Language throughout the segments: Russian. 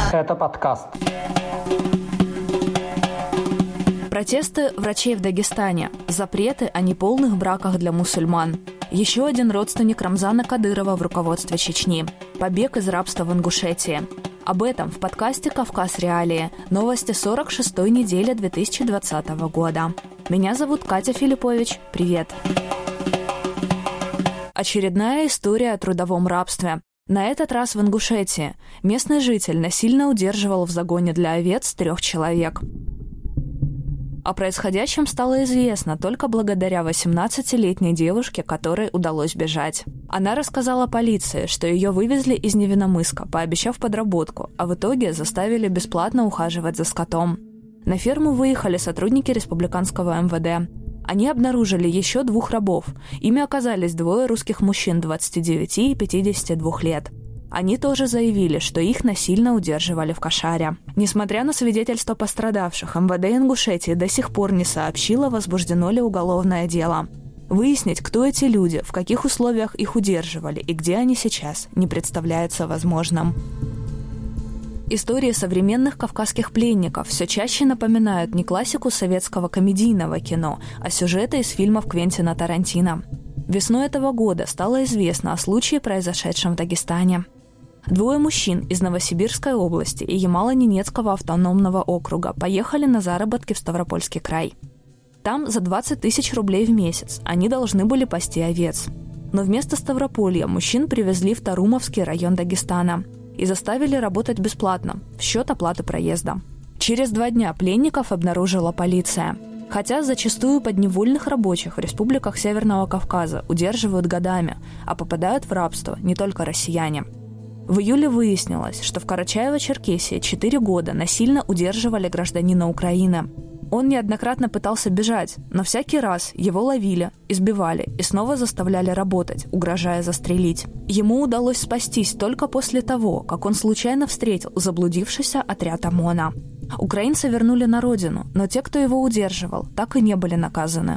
Это подкаст. Протесты врачей в Дагестане. Запреты о неполных браках для мусульман. Еще один родственник Рамзана Кадырова в руководстве Чечни. Побег из рабства в Ингушетии. Об этом в подкасте «Кавказ. Реалии». Новости 46-й недели 2020 года. Меня зовут Катя Филиппович. Привет. Очередная история о трудовом рабстве. На этот раз в Ингушетии. Местный житель насильно удерживал в загоне для овец 3 человек. О происходящем стало известно только благодаря 18-летней девушке, которой удалось бежать. Она рассказала полиции, что ее вывезли из Невинномысска, пообещав подработку, а в итоге заставили бесплатно ухаживать за скотом. На ферму выехали сотрудники республиканского МВД. Они обнаружили еще 2 рабов. Ими оказались 2 русских мужчин 29 и 52 лет. Они тоже заявили, что их насильно удерживали в кошаре. Несмотря на свидетельства пострадавших, МВД Ингушетии до сих пор не сообщило, возбуждено ли уголовное дело. Выяснить, кто эти люди, в каких условиях их удерживали и где они сейчас, не представляется возможным. Истории современных кавказских пленников все чаще напоминают не классику советского комедийного кино, а сюжеты из фильмов Квентина Тарантино. Весной этого года стало известно о случае, произошедшем в Дагестане. 2 мужчин из Новосибирской области и Ямало-Ненецкого автономного округа поехали на заработки в Ставропольский край. Там за 20 тысяч рублей в месяц они должны были пасти овец. Но вместо Ставрополья мужчин привезли в Тарумовский район Дагестана и заставили работать бесплатно, в счет оплаты проезда. Через 2 дня пленников обнаружила полиция. Хотя зачастую подневольных рабочих в республиках Северного Кавказа удерживают годами, а попадают в рабство не только россияне. В июле выяснилось, что в Карачаево-Черкесии 4 года насильно удерживали гражданина Украины. Он неоднократно пытался бежать, но всякий раз его ловили, избивали и снова заставляли работать, угрожая застрелить. Ему удалось спастись только после того, как он случайно встретил заблудившийся отряд ОМОНа. Украинца вернули на родину, но те, кто его удерживал, так и не были наказаны.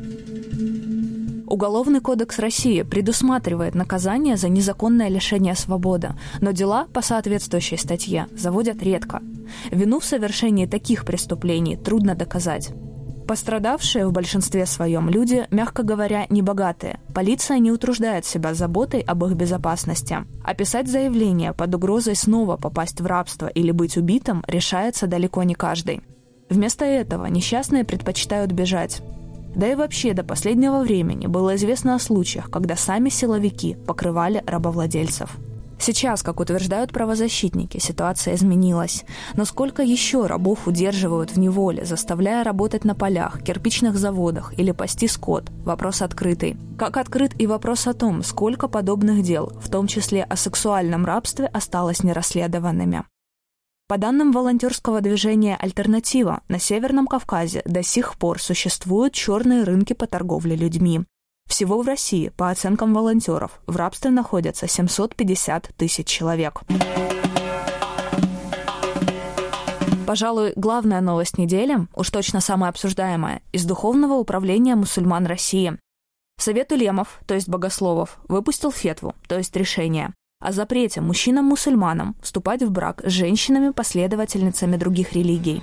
Уголовный кодекс России предусматривает наказание за незаконное лишение свободы, но дела по соответствующей статье заводят редко. Вину в совершении таких преступлений трудно доказать. Пострадавшие в большинстве своем люди, мягко говоря, небогатые. Полиция не утруждает себя заботой об их безопасности. А писать заявление под угрозой снова попасть в рабство или быть убитым решается далеко не каждый. Вместо этого несчастные предпочитают бежать. Да и вообще до последнего времени было известно о случаях, когда сами силовики покрывали рабовладельцев. Сейчас, как утверждают правозащитники, ситуация изменилась. Но сколько еще рабов удерживают в неволе, заставляя работать на полях, кирпичных заводах или пасти скот? Вопрос открытый. Как открыт и вопрос о том, сколько подобных дел, в том числе о сексуальном рабстве, осталось нерасследованными. По данным волонтерского движения «Альтернатива», на Северном Кавказе до сих пор существуют черные рынки по торговле людьми. Всего в России, по оценкам волонтеров, в рабстве находятся 750 тысяч человек. Пожалуй, главная новость недели, уж точно самая обсуждаемая, из Духовного управления мусульман России. Совет улемов, то есть богословов, выпустил фетву, то есть решение, о запрете мужчинам-мусульманам вступать в брак с женщинами-последовательницами других религий.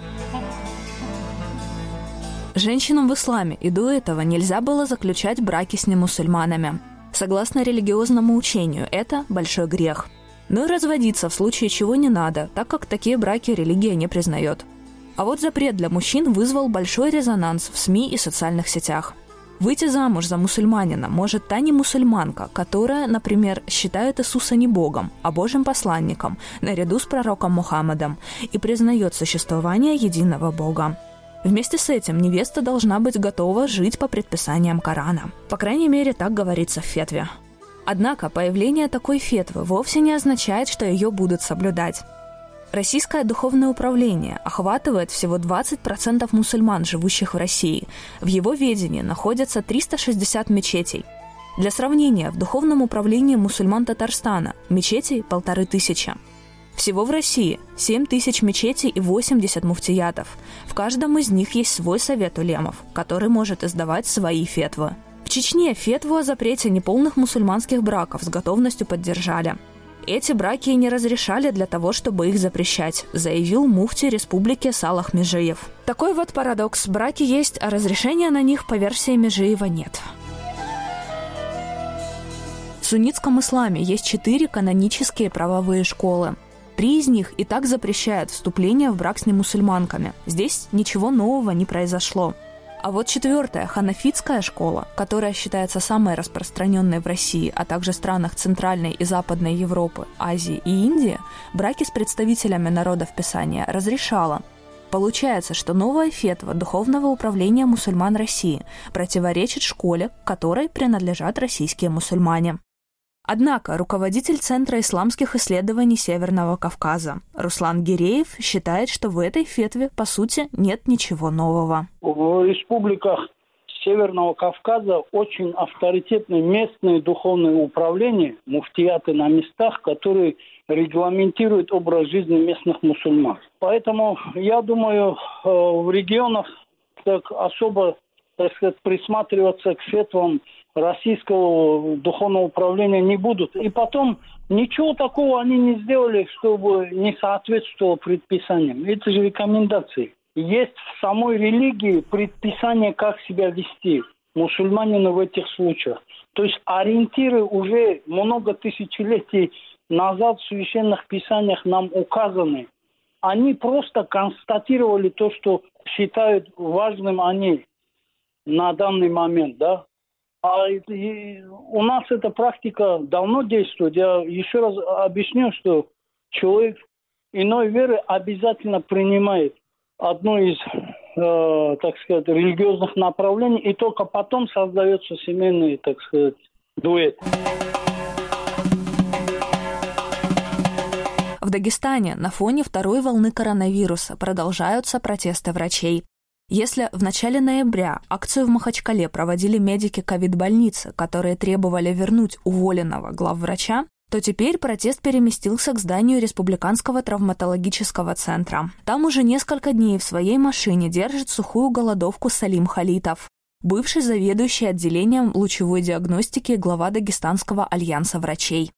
Женщинам в исламе и до этого нельзя было заключать браки с немусульманами. Согласно религиозному учению, это большой грех. Но и разводиться в случае чего не надо, так как такие браки религия не признает. А вот запрет для мужчин вызвал большой резонанс в СМИ и социальных сетях. Выйти замуж за мусульманина может та немусульманка, которая, например, считает Иисуса не Богом, а Божьим посланником, наряду с пророком Мухаммадом, и признает существование единого Бога. Вместе с этим невеста должна быть готова жить по предписаниям Корана. По крайней мере, так говорится в фетве. Однако появление такой фетвы вовсе не означает, что ее будут соблюдать. Российское духовное управление охватывает всего 20% мусульман, живущих в России. В его ведении находятся 360 мечетей. Для сравнения, в духовном управлении мусульман Татарстана мечетей 1500. Всего в России 7 тысяч мечетей и 80 муфтиятов. В каждом из них есть свой совет улемов, который может издавать свои фетвы. В Чечне фетву о запрете неполных мусульманских браков с готовностью поддержали. Эти браки не разрешали для того, чтобы их запрещать, заявил муфти республики Салах Межиев. Такой вот парадокс. Браки есть, а разрешения на них по версии Межиева нет. В суннитском исламе есть 4 канонические правовые школы. 3 из них и так запрещают вступление в брак с немусульманками. Здесь ничего нового не произошло. А вот 4-я ханафитская школа, которая считается самой распространенной в России, а также странах Центральной и Западной Европы, Азии и Индии, браки с представителями народов Писания разрешала. Получается, что новая фетва Духовного управления мусульман России противоречит школе, которой принадлежат российские мусульмане. Однако руководитель Центра исламских исследований Северного Кавказа Руслан Гиреев считает, что в этой фетве, по сути, нет ничего нового. В республиках Северного Кавказа очень авторитетные местные духовные управления, муфтияты на местах, которые регламентируют образ жизни местных мусульман. Поэтому, я думаю, в регионах так особо, так сказать, присматриваться к фетвам российского духовного управления не будут. И потом ничего такого они не сделали, чтобы не соответствовало предписаниям. Это же рекомендации. Есть в самой религии предписание, как себя вести мусульманину в этих случаях. То есть ориентиры уже много тысячелетий назад в священных писаниях нам указаны. Они просто констатировали то, что считают важным они на данный момент, да. А у нас эта практика давно действует. Я еще раз объясню, что человек иной веры обязательно принимает одно из, так сказать, религиозных направлений, и только потом создается семейный, так сказать, дуэт. В Дагестане на фоне второй волны коронавируса продолжаются протесты врачей. Если в начале ноября акцию в Махачкале проводили медики ковид-больницы, которые требовали вернуть уволенного главврача, то теперь протест переместился к зданию Республиканского травматологического центра. Там уже несколько дней в своей машине держит сухую голодовку Салим Халитов, бывший заведующий отделением лучевой диагностики и глава Дагестанского альянса врачей.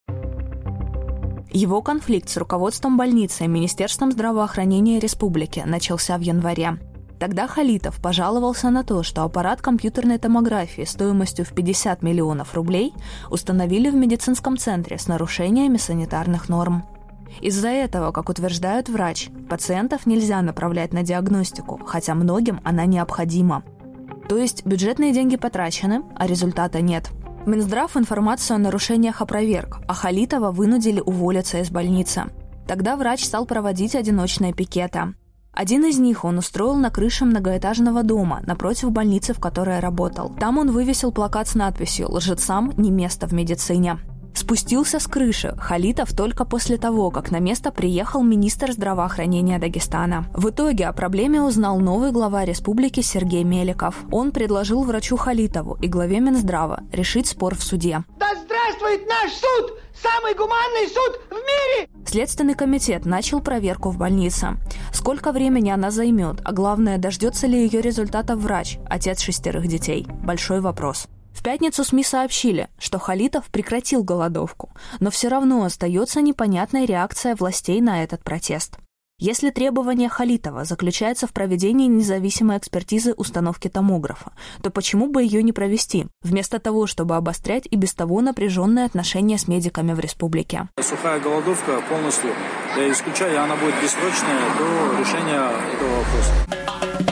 Его конфликт с руководством больницы и Министерством здравоохранения республики начался в январе. Тогда Халитов пожаловался на то, что аппарат компьютерной томографии стоимостью в 50 миллионов рублей установили в медицинском центре с нарушениями санитарных норм. Из-за этого, как утверждает врач, пациентов нельзя направлять на диагностику, хотя многим она необходима. То есть бюджетные деньги потрачены, а результата нет. Минздрав информацию о нарушениях опроверг, а Халитова вынудили уволиться из больницы. Тогда врач стал проводить одиночные пикеты. Один из них он устроил на крыше многоэтажного дома напротив больницы, в которой работал. Там он вывесил плакат с надписью «Лжецам не место в медицине». Спустился с крыши Халитов только после того, как на место приехал министр здравоохранения Дагестана. В итоге о проблеме узнал новый глава республики Сергей Меликов. Он предложил врачу Халитову и главе Минздрава решить спор в суде. Да здравствует наш суд! Самый гуманный суд в мире! Следственный комитет начал проверку в больнице. Сколько времени она займет, а главное, дождется ли ее результатов врач, отец 6 детей? Большой вопрос. В пятницу СМИ сообщили, что Халитов прекратил голодовку, но все равно остается непонятная реакция властей на этот протест. Если требование Халитова заключается в проведении независимой экспертизы установки томографа, то почему бы ее не провести, вместо того, чтобы обострять и без того напряженные отношения с медиками в республике? Сухая голодовка полностью, я исключаю, она будет бессрочная до решения этого вопроса.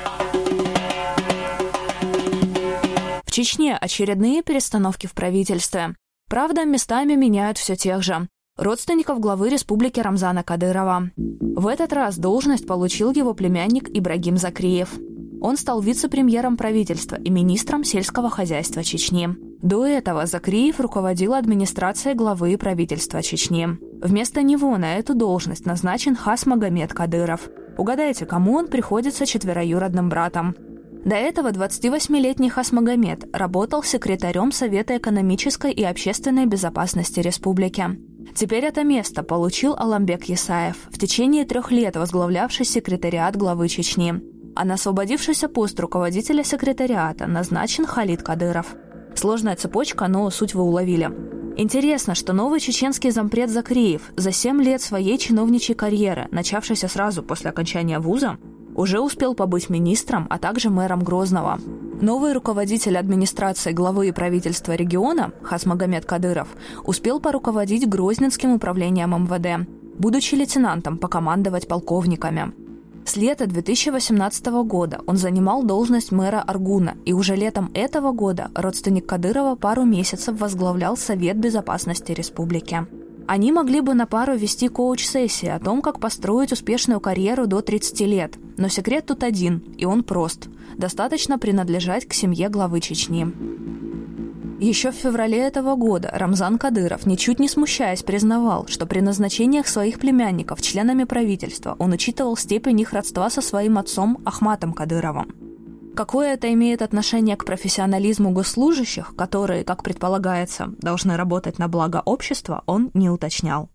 В Чечне очередные перестановки в правительстве. Правда, местами меняют все тех же. Родственников главы республики Рамзана Кадырова. В этот раз должность получил его племянник Ибрагим Закриев. Он стал вице-премьером правительства и министром сельского хозяйства Чечни. До этого Закриев руководил администрацией главы правительства Чечни. Вместо него на эту должность назначен Хасмагомед Кадыров. Угадайте, кому он приходится четвероюродным братом? До этого 28-летний Хасмагомед работал секретарем Совета экономической и общественной безопасности республики. Теперь это место получил Аламбек Есаев, в течение 3 лет возглавлявший секретариат главы Чечни. А на освободившийся пост руководителя секретариата назначен Халид Кадыров. Сложная цепочка, но суть вы уловили. Интересно, что новый чеченский зампред Закриев за 7 лет своей чиновничьей карьеры, начавшейся сразу после окончания вуза, уже успел побыть министром, а также мэром Грозного. Новый руководитель администрации главы и правительства региона Хасмагомед Кадыров успел поруководить Грозненским управлением МВД, будучи лейтенантом, покомандовать полковниками. С лета 2018 года он занимал должность мэра Аргуна, и уже летом этого года родственник Кадырова пару месяцев возглавлял Совет безопасности республики. Они могли бы на пару вести коуч-сессии о том, как построить успешную карьеру до 30 лет. Но секрет тут один, и он прост. Достаточно принадлежать к семье главы Чечни. Еще в феврале этого года Рамзан Кадыров, ничуть не смущаясь, признавал, что при назначениях своих племянников членами правительства он учитывал степень их родства со своим отцом Ахматом Кадыровым. Какое это имеет отношение к профессионализму госслужащих, которые, как предполагается, должны работать на благо общества, он не уточнял.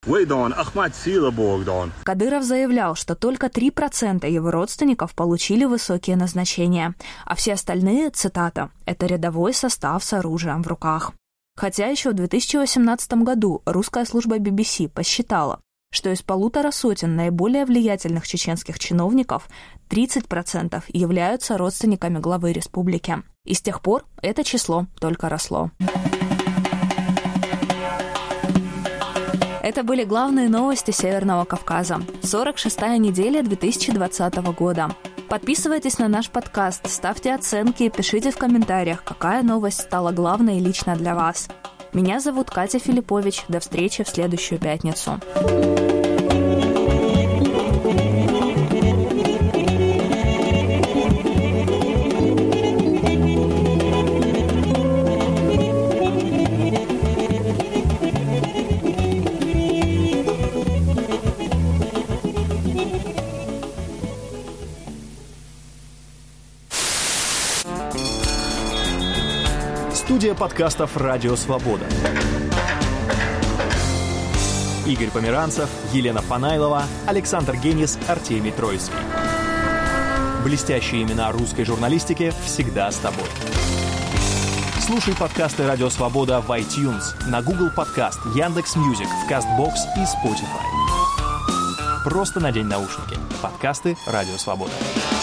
Кадыров заявлял, что только 3% его родственников получили высокие назначения, а все остальные, цитата, «это рядовой состав с оружием в руках». Хотя еще в 2018 году русская служба BBC посчитала, что из 150 наиболее влиятельных чеченских чиновников 30% являются родственниками главы республики. И с тех пор это число только росло. Это были главные новости Северного Кавказа. 46-я неделя 2020 года. Подписывайтесь на наш подкаст, ставьте оценки и пишите в комментариях, какая новость стала главной лично для вас. Меня зовут Катя Филиппович. До встречи в следующую пятницу. Студия подкастов «Радио Свобода». Игорь Померанцев, Елена Фанайлова, Александр Генис, Артемий Троицкий. Блестящие имена русской журналистики всегда с тобой. Слушай подкасты «Радио Свобода» в iTunes, на Google Подкаст, Яндекс.Мьюзик, в CastBox и Spotify. Просто надень наушники. Подкасты «Радио Свобода».